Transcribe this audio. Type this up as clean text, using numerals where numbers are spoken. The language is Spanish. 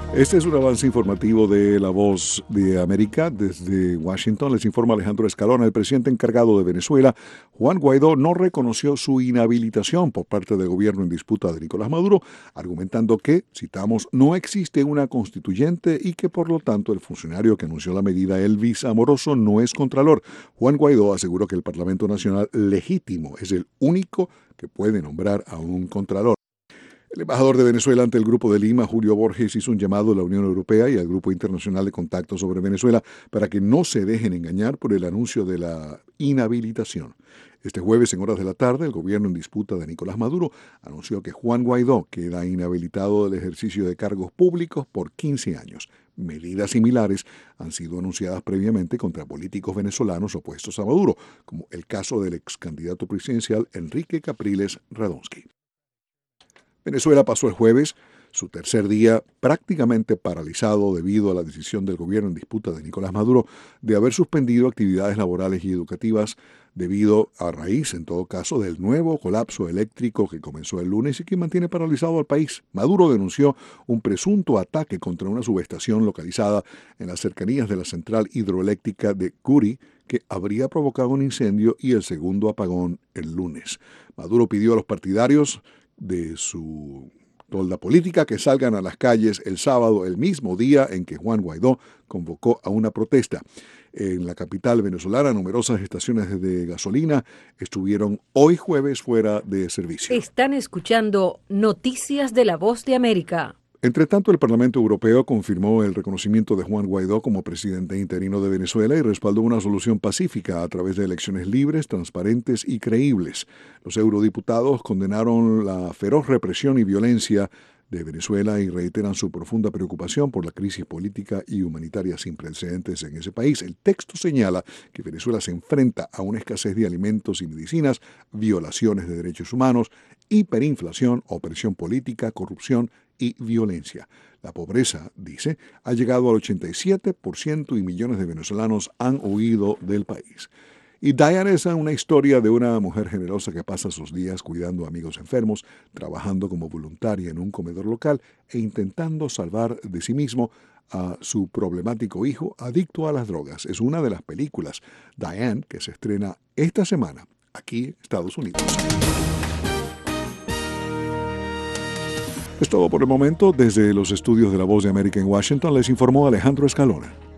Este es un avance informativo de La Voz de América. Desde Washington les informa Alejandro Escalona. El presidente encargado de Venezuela, Juan Guaidó, no reconoció su inhabilitación por parte del gobierno en disputa de Nicolás Maduro, argumentando que, citamos, no existe una constituyente y que por lo tanto el funcionario que anunció la medida, Elvis Amoroso, no es contralor. Juan Guaidó aseguró que el Parlamento Nacional legítimo es el único que puede nombrar a un contralor. El embajador de Venezuela ante el Grupo de Lima, Julio Borges, hizo un llamado a la Unión Europea y al Grupo Internacional de Contacto sobre Venezuela para que no se dejen engañar por el anuncio de la inhabilitación. Este jueves, en horas de la tarde, el gobierno en disputa de Nicolás Maduro anunció que Juan Guaidó queda inhabilitado del ejercicio de cargos públicos por 15 años. Medidas similares han sido anunciadas previamente contra políticos venezolanos opuestos a Maduro, como el caso del ex candidato presidencial Enrique Capriles Radonsky. Venezuela pasó el jueves su tercer día prácticamente paralizado debido a la decisión del gobierno en disputa de Nicolás Maduro de haber suspendido actividades laborales y educativas debido a raíz, en todo caso, del nuevo colapso eléctrico que comenzó el lunes y que mantiene paralizado al país. Maduro denunció un presunto ataque contra una subestación localizada en las cercanías de la central hidroeléctrica de Curi, que habría provocado un incendio y el segundo apagón el lunes. Maduro pidió a los partidarios de su tolda política que salgan a las calles el sábado, el mismo día en que Juan Guaidó convocó a una protesta. En la capital venezolana, numerosas estaciones de gasolina estuvieron hoy jueves fuera de servicio. Están escuchando Noticias de La Voz de América. Entre tanto, el Parlamento Europeo confirmó el reconocimiento de Juan Guaidó como presidente interino de Venezuela y respaldó una solución pacífica a través de elecciones libres, transparentes y creíbles. Los eurodiputados condenaron la feroz represión y violencia de Venezuela y reiteran su profunda preocupación por la crisis política y humanitaria sin precedentes en ese país. El texto señala que Venezuela se enfrenta a una escasez de alimentos y medicinas, violaciones de derechos humanos, hiperinflación, opresión política, corrupción y violencia. La pobreza, dice, ha llegado al 87% y millones de venezolanos han huido del país. Y Diane es una historia de una mujer generosa que pasa sus días cuidando a amigos enfermos, trabajando como voluntaria en un comedor local e intentando salvar de sí mismo a su problemático hijo adicto a las drogas. Es una de las películas, Diane, que se estrena esta semana aquí en Estados Unidos. Es todo por el momento. Desde los estudios de La Voz de América en Washington les informó Alejandro Escalona.